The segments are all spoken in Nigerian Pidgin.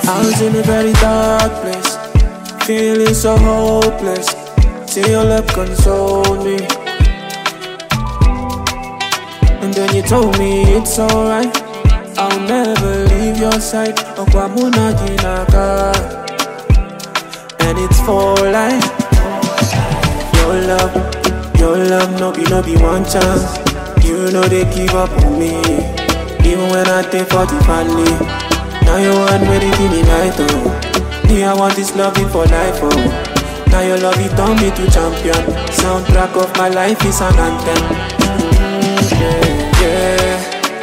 I was in a very dark place, feeling so hopeless. Till your love consoled me, and then you told me it's alright, I'll never leave your side. Okwamuna Ginaka, and it's for life. Your love, no be one chance. You know they give up on me, even when I take for the family. Now you want me to give me light, oh. Me, I want this loving for life, oh. Now your love, it turned me to champion. Soundtrack of my life is an anthem. Yeah.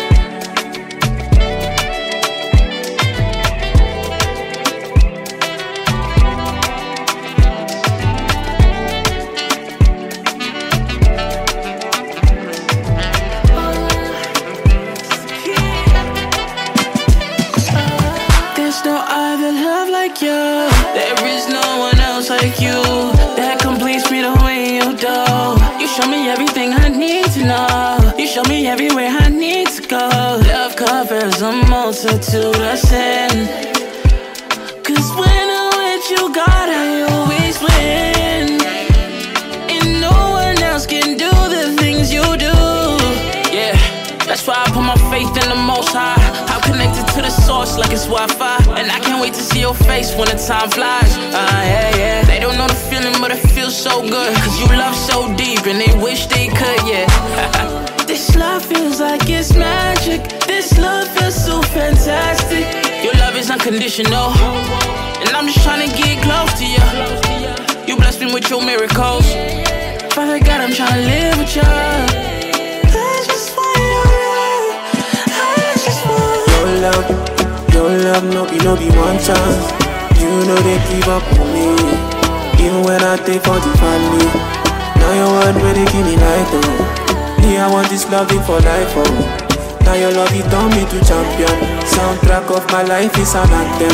There's no other love like you. There is no one else like you that completes me the way you do. You show me everything I need to know. You show me everywhere I need to go. Love covers a multitude of sin. Cause when I'm with you, God, I always win. And no one else can do the things you do. Yeah, that's why I put my faith in the Most High. I'm connected to the source like it's Wi-Fi, and I can't wait to see your face when the time flies. Yeah. They don't know the feeling, but it feels so good. Cause you love so deep, and they wish they could, yeah. This love feels like it's magic. This love feels so fantastic. Your love is unconditional, and I'm just trying to get close to you. You bless me with your miracles. Father God, I'm trying to live with you. I just want your love. I just want Your love, no be one chance. You know they give up on me, even when I take for the family. Now your word where they give me light, oh. Me, I want this loving for life, oh. Now your love, it turned me to champion. Soundtrack of my life is an anthem.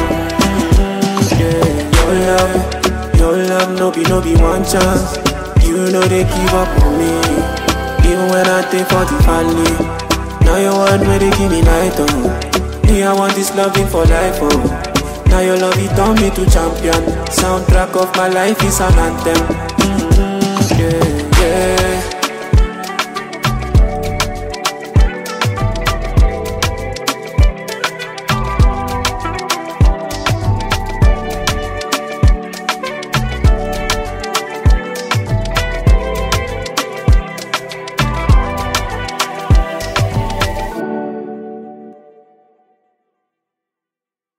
Yeah. Your love, no be one chance. You know they give up on me, even when I take for the family. Now your word where they give me light, oh. Me, I want this loving for life, oh. Now your love, it turned me to champion. Soundtrack of my life is an anthem. Yeah.